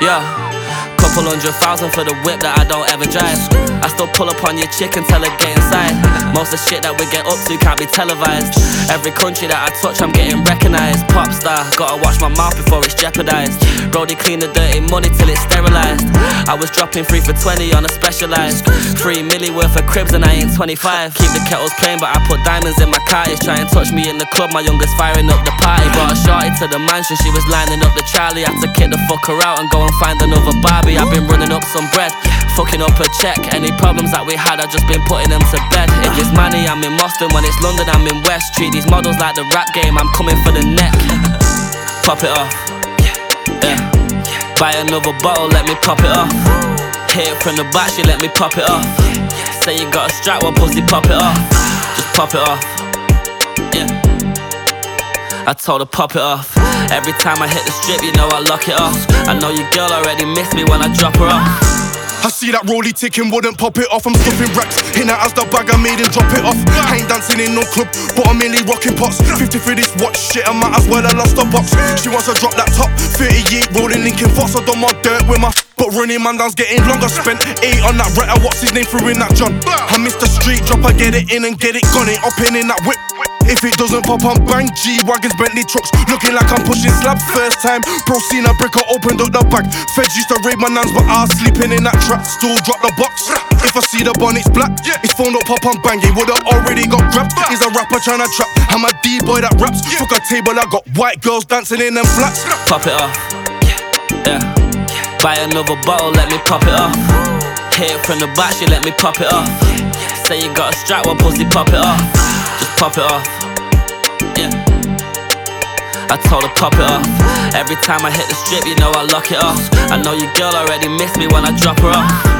Yeah, couple 100,000 for the whip that I don't ever drive. I still pull up on your chick and tell her get inside. Most of the shit that we get up to can't be televised. Every country that I touch I'm getting recognised. Pop star, gotta watch my mouth before it's jeopardised. Brody clean the dirty money till it's sterilised. I was dropping 3 for 20 on a specialised 3 milli worth of cribs and I ain't 25. Keep the kettles playing but I put diamonds in my carties. Try and touch me in the club, my youngest firing up the party. Brought a shorty to the mansion, she was lining up the Charlie. Had to kick the fucker out and go and find another Barbie. I've been running up some bread, fucking up a check. Any problems that we had, I've just been putting them to bed. If it's money, I'm in Boston. When it's London, I'm in West. Treat these models like the rap game, I'm coming for the neck. Pop it off, yeah. Buy another bottle, let me pop it off. Hit it from the back, she let me pop it off. Say you got a strap, one pussy, pop it off. Just pop it off, yeah. I told her pop it off. Every time I hit the strip, you know I lock it off. I know your girl already missed me when I drop her off. I see that rollie ticking, wouldn't pop it off. I'm stuffing racks in that as the bag I made and drop it off. I ain't dancing in no club, but I'm mainly rocking pots. 50 for this watch, shit, I might as well have lost a box. She wants to drop that top, 38 rolling Lincoln Fox. I done my dirt with my but running man down's getting longer. Spent 8 on that Retta, what's his name, threw in that John. I missed the street drop, I get it in and get it gone. Ain't up in that whip. If it doesn't pop, I'm bang. G-Wagons, Bentley trucks, looking like I'm pushing slabs. First time, bro seen a brick, I opened up the bag. Feds used to raid my nans, but I was sleeping in that trap. Still drop the box. If I see the bun, it's black. His phone up, pop, I'm banging. Would've already got grabbed. He's a rapper trying to trap. I'm a D-boy that raps. Fuck a table, I got white girls dancing in them flats. Pop it off, yeah. Buy another bottle, let me pop it off. Hit it from the back, she let me pop it off. Say you got a strap, one pussy, pop it off. Just pop it off, yeah. I told her pop it off. Every time I hit the strip, you know I lock it off. I know your girl already missed me when I drop her off.